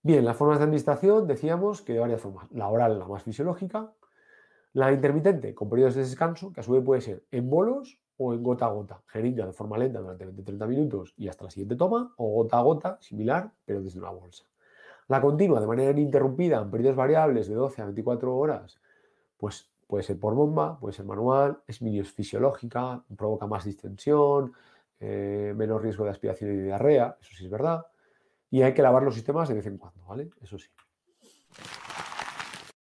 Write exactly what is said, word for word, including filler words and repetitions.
Bien, las formas de administración decíamos que de varias formas. La oral, la más fisiológica. La intermitente, con periodos de descanso, que a su vez puede ser en bolos o en gota a gota. Jeringa de forma lenta durante veinte a treinta minutos y hasta la siguiente toma, o gota a gota, similar, pero desde una bolsa. La continua, de manera ininterrumpida, en periodos variables de doce a veinticuatro horas, pues puede ser por bomba, puede ser manual, es fisiológica, provoca más distensión, eh, menos riesgo de aspiración y diarrea, eso sí es verdad. Y hay que lavar los sistemas de vez en cuando, ¿vale? Eso sí.